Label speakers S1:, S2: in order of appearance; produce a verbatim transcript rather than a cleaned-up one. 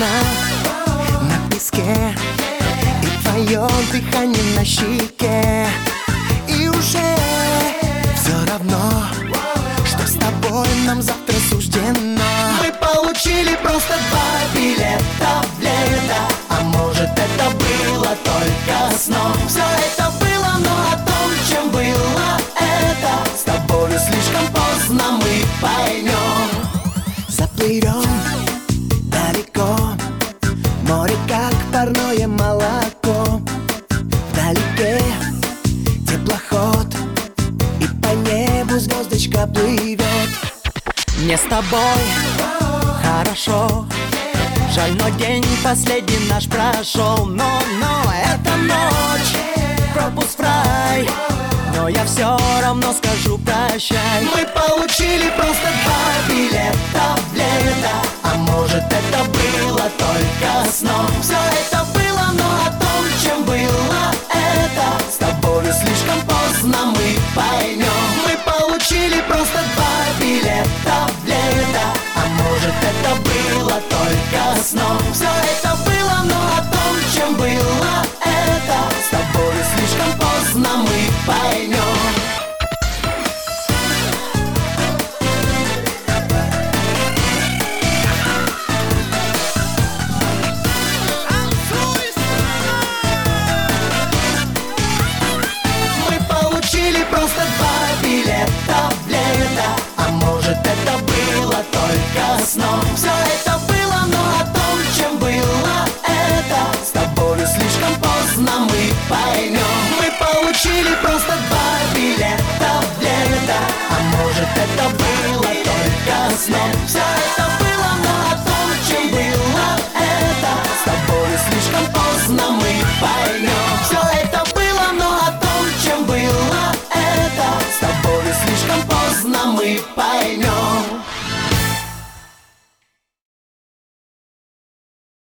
S1: волна на песке, и твое дыхание на щеке. И уже все равно, что с тобой нам завтра суждено. Мы получили просто два билета в лето, а может это было только сном. Все это было, но о том, чем было это, с тобою слишком поздно мы поймем. Заплывем далеко, море как парное молоко. Вдалеке теплоход, и по небу звездочка плывет. Мне с тобой хорошо, жаль, но день последний наш прошел. Но, но эта ночь пропуск в рай, но я все равно скажу прощай. Мы получили просто два билета в лето, а может это было только сном. Все это было, но о том, чем было это, с тобою слишком поздно мы поймем. Мы получили просто два билета в лето, а может это было только сном. Все это было, но о том, чем было это, с тобою слишком поздно мы поймем. Просто два билета в лето, а может это было только сном. Все это было, но о том, чем было это, с тобою слишком поздно мы поймем. Мы получили просто два билета в лето, а может это было только сном. Все это